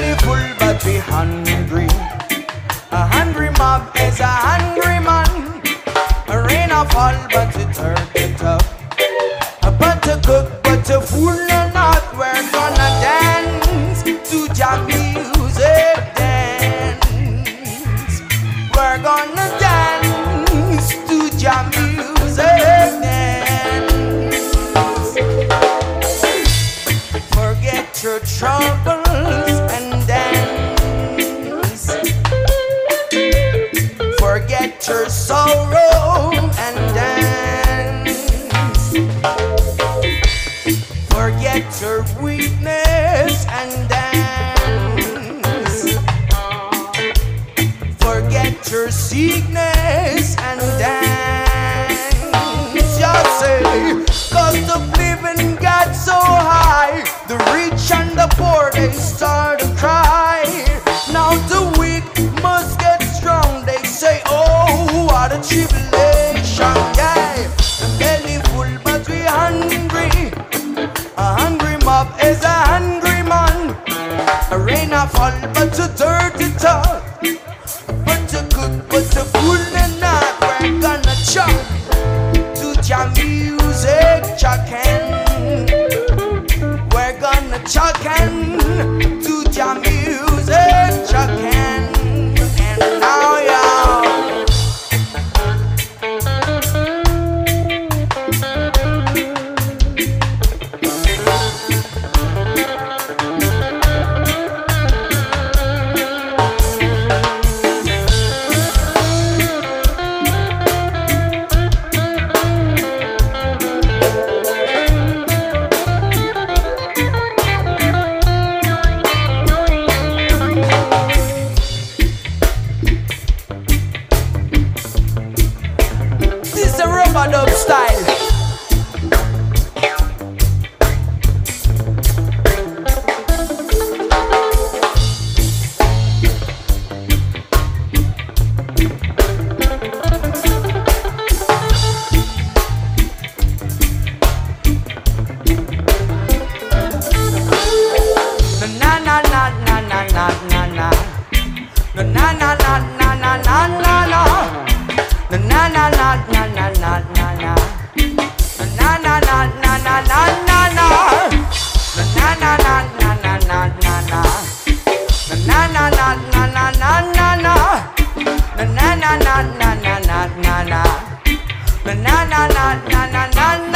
belly full but we hungry. A hungry mob is a hungry man. A rain a fall but it hurt it up. But to cook but to fool or not, we're gonna dance to jam music dance. We're gonna dance to jam music dance. Forget your troubles and dance. Forget your sorrow and dance. Forget your weakness and dance. Forget your sickness and dance. Just say, cost of living got so high, the rich and the poor they start to cry. Now the weak must get strong. They say, oh, what a tribulation, yeah. The belly full but we hungry. A hungry mob is a hungry man. A rain a fall but to dirty talk. But to cook but to fool and not. We're gonna chop to jam music chucking. We're gonna chucking to jam music chucking. And now y'all. Dub style. Na na na na na na na na na na na na na na na na na. Na na na na na na na na na. Na na na na na na na na. Na na na na na na na na. Na na na na na na na na. Na na na na na na na na. Na na na na na na na.